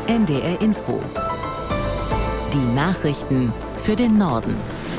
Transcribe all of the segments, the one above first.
NDR Info. Die Nachrichten für den Norden.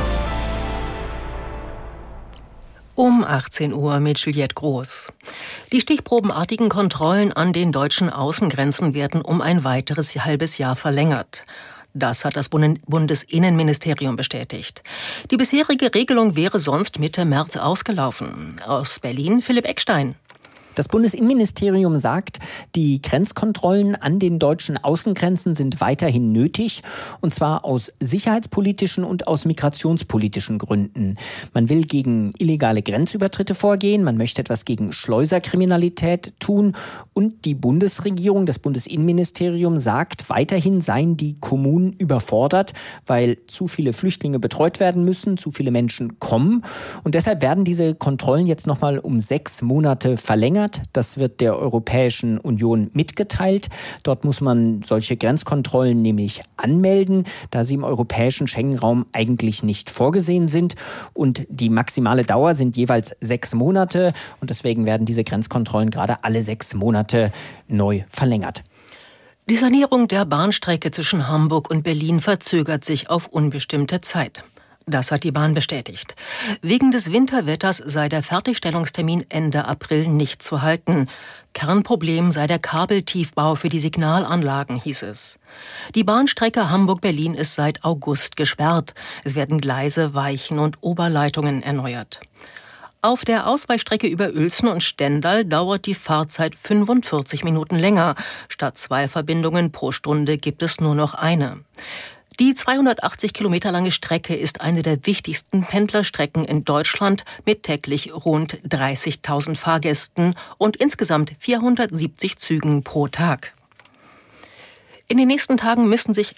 Um 18 Uhr mit Juliette Groß. Die stichprobenartigen Kontrollen an den deutschen Außengrenzen werden um ein weiteres halbes Jahr verlängert. Das hat das Bundesinnenministerium bestätigt. Die bisherige Regelung wäre sonst Mitte März ausgelaufen. Aus Berlin Philipp Eckstein. Das Bundesinnenministerium sagt, die Grenzkontrollen an den deutschen Außengrenzen sind weiterhin nötig, und zwar aus sicherheitspolitischen und aus migrationspolitischen Gründen. Man will gegen illegale Grenzübertritte vorgehen, man möchte etwas gegen Schleuserkriminalität tun, und die Bundesregierung, das Bundesinnenministerium sagt, weiterhin seien die Kommunen überfordert, weil zu viele Flüchtlinge betreut werden müssen, zu viele Menschen kommen, und deshalb werden diese Kontrollen jetzt nochmal um 6 Monate verlängert. Das wird der Europäischen Union mitgeteilt. Dort muss man solche Grenzkontrollen nämlich anmelden, da sie im europäischen Schengen-Raum eigentlich nicht vorgesehen sind. Und die maximale Dauer sind jeweils 6 Monate. Und deswegen werden diese Grenzkontrollen gerade alle 6 Monate neu verlängert. Die Sanierung der Bahnstrecke zwischen Hamburg und Berlin verzögert sich auf unbestimmte Zeit. Das hat die Bahn bestätigt. Wegen des Winterwetters sei der Fertigstellungstermin Ende April nicht zu halten. Kernproblem sei der Kabeltiefbau für die Signalanlagen, hieß es. Die Bahnstrecke Hamburg-Berlin ist seit August gesperrt. Es werden Gleise, Weichen und Oberleitungen erneuert. Auf der Ausweichstrecke über Uelzen und Stendal dauert die Fahrzeit 45 Minuten länger. Statt 2 Verbindungen pro Stunde gibt es nur noch eine. Die 280 Kilometer lange Strecke ist eine der wichtigsten Pendlerstrecken in Deutschland mit täglich rund 30.000 Fahrgästen und insgesamt 470 Zügen pro Tag. In den nächsten Tagen müssen sich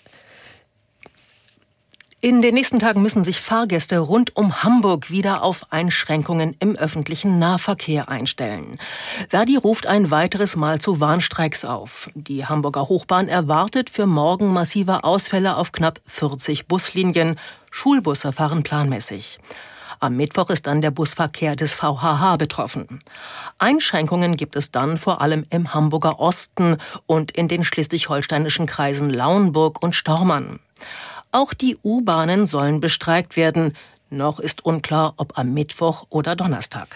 Fahrgäste rund um Hamburg wieder auf Einschränkungen im öffentlichen Nahverkehr einstellen. Verdi ruft ein weiteres Mal zu Warnstreiks auf. Die Hamburger Hochbahn erwartet für morgen massive Ausfälle auf knapp 40 Buslinien. Schulbusse fahren planmäßig. Am Mittwoch ist dann der Busverkehr des VHH betroffen. Einschränkungen gibt es dann vor allem im Hamburger Osten und in den schleswig-holsteinischen Kreisen Lauenburg und Stormarn. Auch die U-Bahnen sollen bestreikt werden. Noch ist unklar, ob am Mittwoch oder Donnerstag.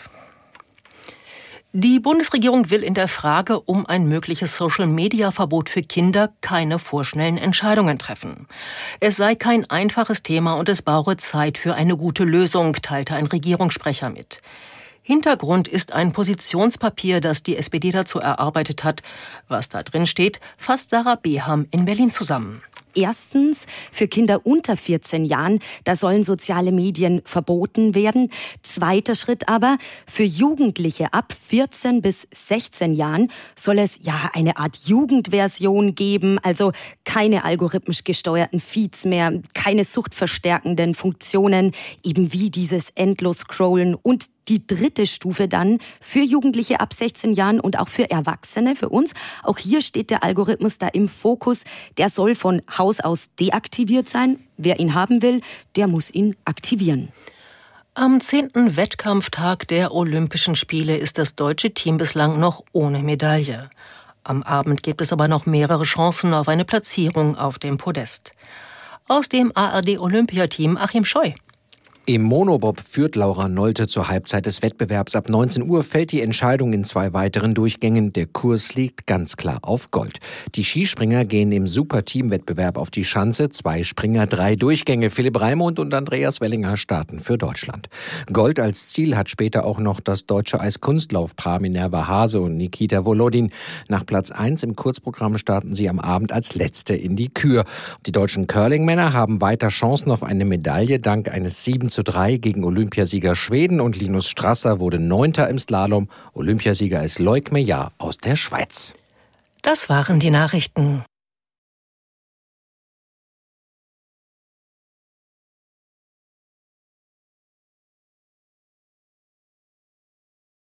Die Bundesregierung will in der Frage um ein mögliches Social-Media-Verbot für Kinder keine vorschnellen Entscheidungen treffen. Es sei kein einfaches Thema und es brauche Zeit für eine gute Lösung, teilte ein Regierungssprecher mit. Hintergrund ist ein Positionspapier, das die SPD dazu erarbeitet hat. Was da drin steht, fasst Sarah Beham in Berlin zusammen. Erstens, für Kinder unter 14 Jahren, da sollen soziale Medien verboten werden. Zweiter Schritt aber, für Jugendliche ab 14 bis 16 Jahren soll es eine Art Jugendversion geben, also keine algorithmisch gesteuerten Feeds mehr, keine suchtverstärkenden Funktionen, eben wie dieses Endlos-Scrollen. Und die dritte Stufe dann für Jugendliche ab 16 Jahren und auch für Erwachsene, für uns. Auch hier steht der Algorithmus da im Fokus. Der soll von Haus aus deaktiviert sein. Wer ihn haben will, der muss ihn aktivieren. Am 10. Wettkampftag der Olympischen Spiele ist das deutsche Team bislang noch ohne Medaille. Am Abend gibt es aber noch mehrere Chancen auf eine Platzierung auf dem Podest. Aus dem ARD-Olympiateam Achim Scheu. Im Monobob führt Laura Nolte zur Halbzeit des Wettbewerbs. Ab 19 Uhr fällt die Entscheidung in 2 weiteren Durchgängen. Der Kurs liegt ganz klar auf Gold. Die Skispringer gehen im Super-Team-Wettbewerb auf die Schanze. 2 Springer, 3 Durchgänge. Philipp Raimund und Andreas Wellinger starten für Deutschland. Gold als Ziel hat später auch noch das deutsche Eiskunstlaufpaar Minerva Hase und Nikita Volodin. Nach Platz 1 im Kurzprogramm starten sie am Abend als Letzte in die Kür. Die deutschen Curling-Männer haben weiter Chancen auf eine Medaille dank eines 7:3 gegen Olympiasieger Schweden, und Linus Strasser wurde 9. im Slalom. Olympiasieger ist Loic Meillard aus der Schweiz. Das waren die Nachrichten.